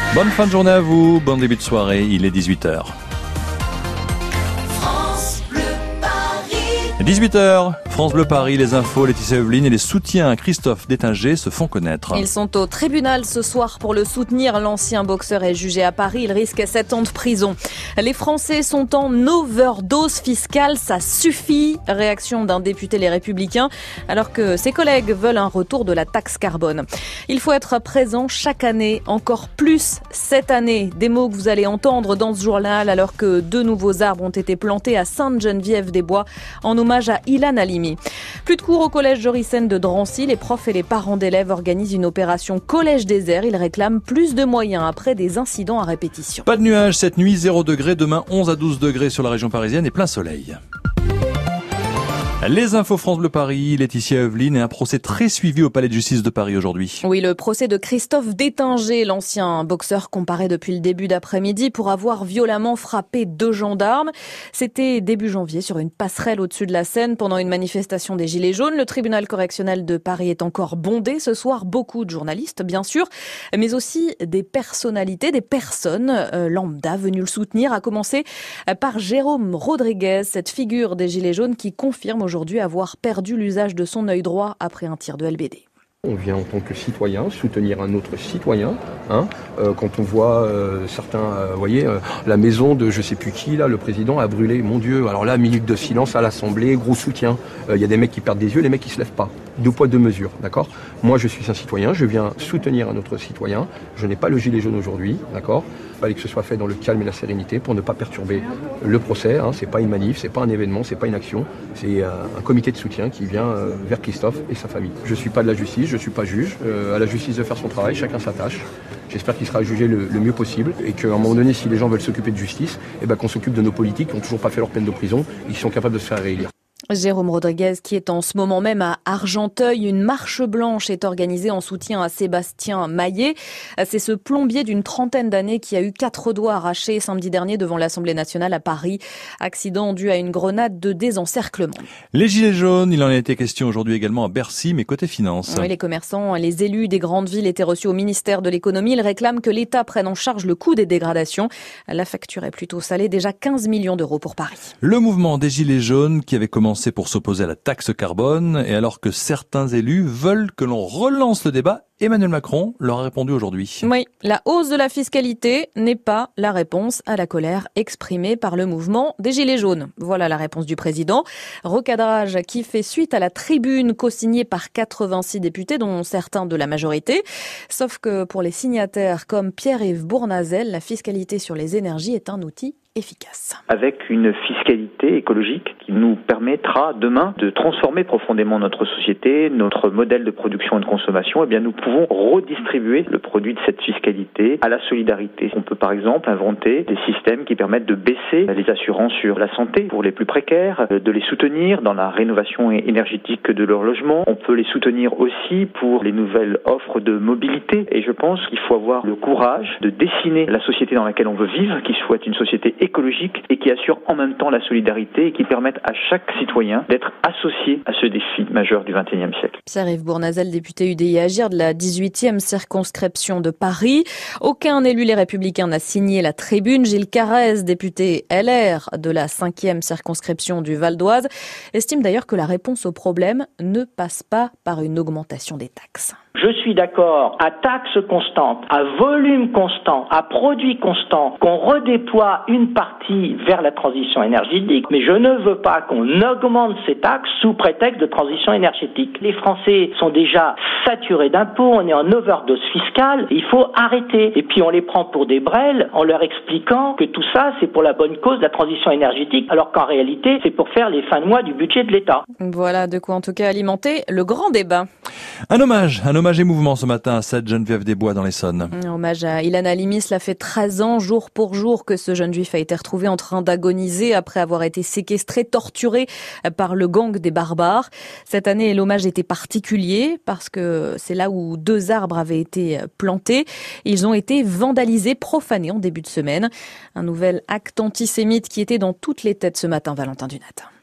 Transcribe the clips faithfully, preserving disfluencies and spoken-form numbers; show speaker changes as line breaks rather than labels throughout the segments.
Bonne fin de journée à vous, bon début de soirée, il est dix-huit heures. dix-huit heures, France Bleu Paris, les infos, Laetitia Eveline et les soutiens à Christophe Détinger se font connaître.
Ils sont au tribunal ce soir pour le soutenir. L'ancien boxeur est jugé à Paris. Il risque sept ans de prison. Les Français sont en overdose fiscale. Ça suffit. Réaction d'un député Les Républicains alors que ses collègues veulent un retour de la taxe carbone. Il faut être présent chaque année, encore plus cette année. Des mots que vous allez entendre dans ce journal alors que deux nouveaux arbres ont été plantés à Sainte-Geneviève-des-Bois en hommage à Ilan Halimi. Plus de cours au collège Joricène de Drancy. Les profs et les parents d'élèves organisent une opération collège désert. Ils réclament plus de moyens après des incidents à répétition.
Pas de nuages cette nuit, zéro degré. Demain, onze à douze degrés sur la région parisienne et plein soleil. Les infos France Bleu Paris, Laetitia Eveline et un procès très suivi au Palais de Justice de Paris aujourd'hui.
Oui, le procès de Christophe Détinger, l'ancien boxeur comparé depuis le début d'après-midi pour avoir violemment frappé deux gendarmes. C'était début janvier sur une passerelle au-dessus de la Seine pendant une manifestation des Gilets jaunes. Le tribunal correctionnel de Paris est encore bondé ce soir. Beaucoup de journalistes, bien sûr, mais aussi des personnalités, des personnes euh, lambda venues le soutenir, à commencer par Jérôme Rodriguez, cette figure des Gilets jaunes qui confirme aujourd'hui avoir perdu l'usage de son œil droit après un tir de L B D.
On vient en tant que citoyen soutenir un autre citoyen. Hein, euh, quand on voit euh, certains, euh, vous voyez, euh, la maison de je sais plus qui, là, le président a brûlé. Mon Dieu, alors là, minute de silence à l'Assemblée, gros soutien. Il euh, y a des mecs qui perdent des yeux, les mecs qui se lèvent pas. Deux poids, deux mesures, d'accord ? Moi, je suis un citoyen, je viens soutenir un autre citoyen. Je n'ai pas le gilet jaune aujourd'hui, d'accord ? Il fallait que ce soit fait dans le calme et la sérénité pour ne pas perturber le procès. Hein. C'est pas une manif, c'est pas un événement, c'est pas une action. C'est euh, un comité de soutien qui vient euh, vers Christophe et sa famille. Je suis pas de la justice, je suis pas juge. Euh, à la justice de faire son travail, chacun sa tâche. J'espère qu'il sera jugé le, le mieux possible et qu'à un moment donné, si les gens veulent s'occuper de justice, eh ben, qu'on s'occupe de nos politiques qui n'ont toujours pas fait leur peine de prison et qui sont capables de se faire réélire.
Jérôme Rodriguez qui est en ce moment même à Argenteuil. Une marche blanche est organisée en soutien à Sébastien Maillet. C'est ce plombier d'une trentaine d'années qui a eu quatre doigts arrachés samedi dernier devant l'Assemblée nationale à Paris. Accident dû à une grenade de désencerclement.
Les gilets jaunes, il en a été question aujourd'hui également à Bercy, mais côté finance.
Oui, les commerçants, les élus des grandes villes étaient reçus au ministère de l'économie. Ils réclament que l'État prenne en charge le coût des dégradations. La facture est plutôt salée, déjà quinze millions d'euros pour Paris.
Le mouvement des gilets jaunes qui avait commencé pour s'opposer à la taxe carbone, et alors que certains élus veulent que l'on relance le débat, Emmanuel Macron leur a répondu aujourd'hui.
Oui, la hausse de la fiscalité n'est pas la réponse à la colère exprimée par le mouvement des Gilets jaunes. Voilà la réponse du président. Recadrage qui fait suite à la tribune co-signée par quatre-vingt-six députés, dont certains de la majorité. Sauf que pour les signataires comme Pierre-Yves Bournazel, la fiscalité sur les énergies est un outil efficace.
Avec une fiscalité écologique qui nous permettra demain de transformer profondément notre société, notre modèle de production et de consommation, eh bien nous pouvons redistribuer le produit de cette fiscalité à la solidarité. On peut par exemple inventer des systèmes qui permettent de baisser les assurances sur la santé pour les plus précaires, de les soutenir dans la rénovation énergétique de leur logement. On peut les soutenir aussi pour les nouvelles offres de mobilité. Et je pense qu'il faut avoir le courage de dessiner la société dans laquelle on veut vivre, qui soit une société écologique et qui assure en même temps la solidarité et qui permette à chaque citoyen d'être associé à ce défi majeur du vingt et unième siècle.
Pierre-Yves Bournazel, député U D I Agir de la dix-huitième circonscription de Paris. Aucun élu Les Républicains n'a signé la tribune. Gilles Carrez, député L R de la cinquième circonscription du Val d'Oise, estime d'ailleurs que la réponse au problème ne passe pas par une augmentation des taxes.
Je suis d'accord à taxe constante, à volume constant, à produit constant, qu'on redéploie une partie vers la transition énergétique, mais je ne veux pas qu'on augmente ces taxes sous prétexte de transition énergétique. Les Français sont déjà saturés d'impôts, on est en overdose fiscale, il faut arrêter. Et puis on les prend pour des brels en leur expliquant que tout ça c'est pour la bonne cause de la transition énergétique, alors qu'en réalité c'est pour faire les fins de mois du budget de l'État.
Voilà de quoi en tout cas alimenter le grand débat.
Un hommage, un hommage émouvant ce matin à Sainte-Geneviève-des-Bois dans l'Essonne.
Un hommage à Ilan Halimi, cela fait treize ans, jour pour jour, que ce jeune juif a été retrouvé en train d'agoniser après avoir été séquestré, torturé par le gang des barbares. Cette année, l'hommage était particulier parce que c'est là où deux arbres avaient été plantés. Ils ont été vandalisés, profanés en début de semaine. Un nouvel acte antisémite qui était dans toutes les têtes ce matin, Valentin Dunat.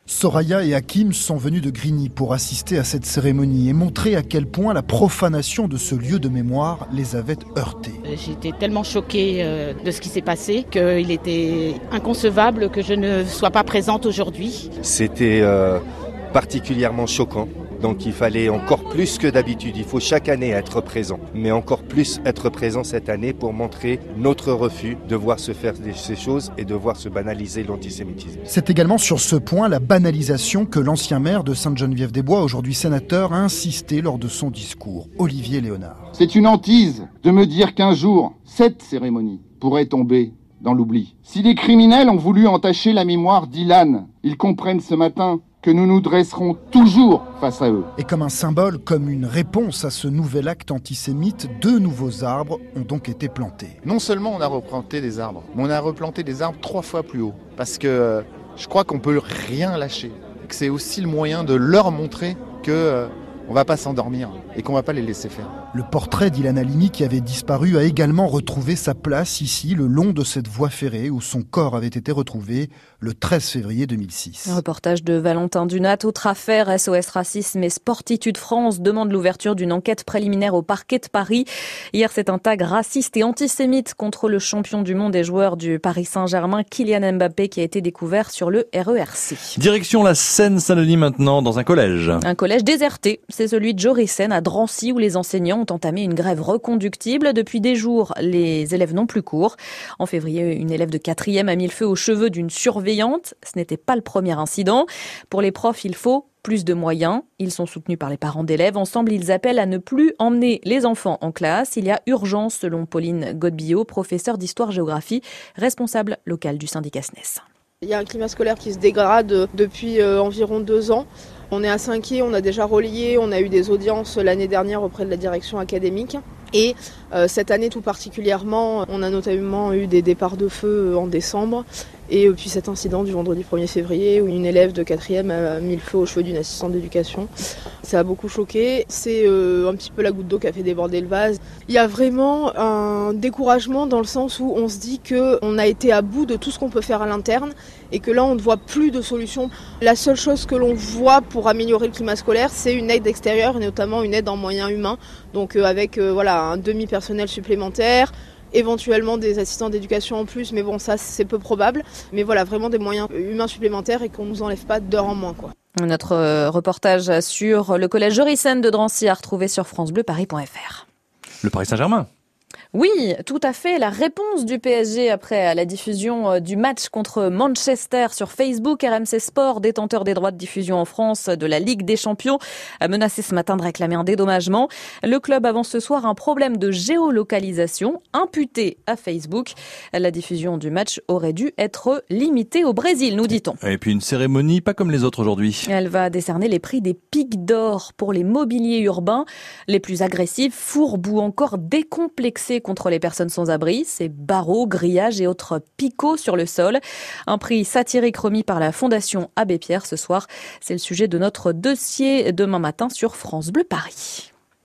Soraya et Hakim sont venus de Grigny pour assister à cette cérémonie et montrer à quel point la profanation de ce lieu de mémoire les avait heurtés.
J'étais tellement choquée de ce qui s'est passé qu'il était inconcevable que je ne sois pas présente aujourd'hui.
C'était euh, particulièrement choquant. Donc il fallait encore plus que d'habitude, il faut chaque année être présent, mais encore plus être présent cette année pour montrer notre refus de voir se faire ces choses et de voir se banaliser l'antisémitisme.
C'est également sur ce point, la banalisation, que l'ancien maire de Sainte-Geneviève-des-Bois, aujourd'hui sénateur, a insisté lors de son discours. Olivier Léonard.
C'est une hantise de me dire qu'un jour, cette cérémonie pourrait tomber dans l'oubli. Si les criminels ont voulu entacher la mémoire d'Ilan, ils comprennent ce matin que nous nous dresserons toujours face à eux.
Et comme un symbole, comme une réponse à ce nouvel acte antisémite, deux nouveaux arbres ont donc été plantés.
Non seulement on a replanté des arbres, mais on a replanté des arbres trois fois plus haut. Parce que euh, je crois qu'on peut rien lâcher. Que c'est aussi le moyen de leur montrer que euh, on va pas s'endormir et qu'on va pas les laisser faire.
Le portrait d'Ilan Halimi, qui avait disparu, a également retrouvé sa place ici, le long de cette voie ferrée où son corps avait été retrouvé le treize février deux mille six.
Un reportage de Valentin Dunat. Autre affaire, S O S Racisme et Sportitude France demande l'ouverture d'une enquête préliminaire au parquet de Paris. Hier, c'est un tag raciste et antisémite contre le champion du monde et joueur du Paris Saint-Germain, Kylian Mbappé, qui a été découvert sur le R E R C.
Direction la Seine-Saint-Denis maintenant, dans un collège.
Un collège déserté, c'est celui de Jorissen à Drancy, où les enseignants ont entamé une grève reconductible. Depuis des jours, les élèves n'ont plus cours. En février, une élève de quatrième a mis le feu aux cheveux d'une surveillante. Ce n'était pas le premier incident. Pour les profs, il faut plus de moyens. Ils sont soutenus par les parents d'élèves. Ensemble, ils appellent à ne plus emmener les enfants en classe. Il y a urgence, selon Pauline Godbillot, professeure d'histoire-géographie, responsable locale du syndicat S N E S.
Il y a un climat scolaire qui se dégrade depuis euh, environ deux ans. On est assez inquiet, on a déjà relayé, on a eu des audiences l'année dernière auprès de la direction académique. Et euh, cette année tout particulièrement, on a notamment eu des départs de feu en décembre. Et puis cet incident du vendredi premier février où une élève de quatrième a mis le feu aux cheveux d'une assistante d'éducation. Ça a beaucoup choqué. C'est euh, un petit peu la goutte d'eau qui a fait déborder le vase. Il y a vraiment un découragement dans le sens où on se dit qu'on a été à bout de tout ce qu'on peut faire à l'interne et que là on ne voit plus de solution. La seule chose que l'on voit pour améliorer le climat scolaire, c'est une aide extérieure et notamment une aide en moyens humains. Donc euh, avec euh, voilà, un demi-personnel supplémentaire, éventuellement des assistants d'éducation en plus, mais bon, ça c'est peu probable. Mais voilà, vraiment des moyens humains supplémentaires et qu'on ne nous enlève pas d'heures en moins, quoi.
Notre reportage sur le collège Jorissen de Drancy à retrouver sur francebleu paris point f r.
Le Paris Saint-Germain.
Oui, tout à fait. La réponse du P S G après la diffusion du match contre Manchester sur Facebook. R M C Sport, détenteur des droits de diffusion en France de la Ligue des Champions, a menacé ce matin de réclamer un dédommagement. Le club avance ce soir un problème de géolocalisation imputé à Facebook. La diffusion du match aurait dû être limitée au Brésil, nous dit-on.
Et puis une cérémonie pas comme les autres aujourd'hui.
Elle va décerner les prix des pics d'or pour les mobiliers urbains les plus agressifs, fourbes ou encore décomplexés contre les personnes sans abri, ces barreaux, grillages et autres picots sur le sol. Un prix satirique remis par la Fondation Abbé Pierre ce soir. C'est le sujet de notre dossier demain matin sur France Bleu Paris.